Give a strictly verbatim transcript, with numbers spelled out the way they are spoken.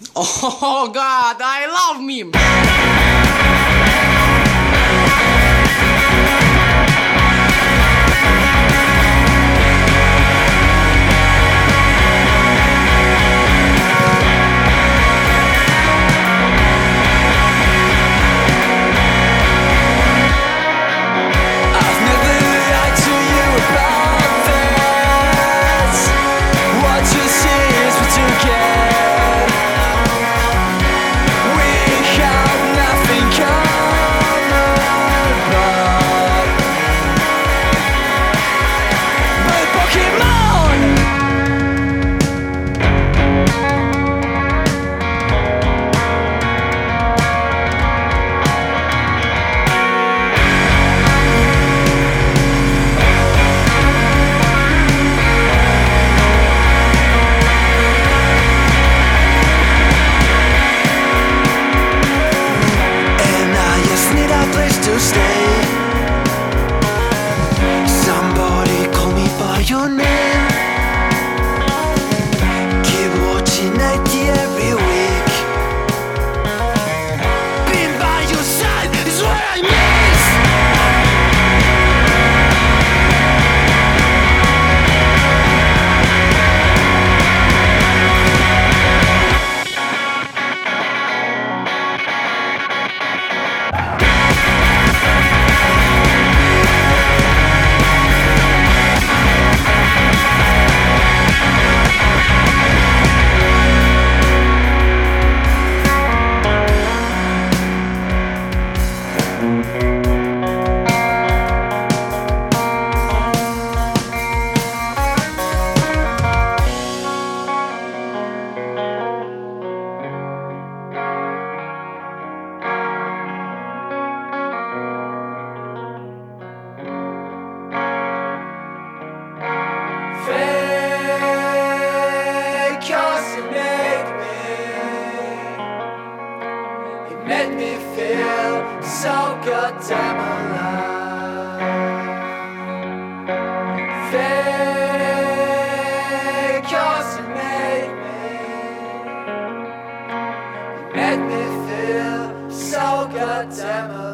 Oh God, I love meme. To stay. Somebody call me by your name. Keep watching ninety every week. Being by your side is what I miss. Made me feel so goddamn alive. Fake, 'cause you made me. You made me feel so goddamn alive.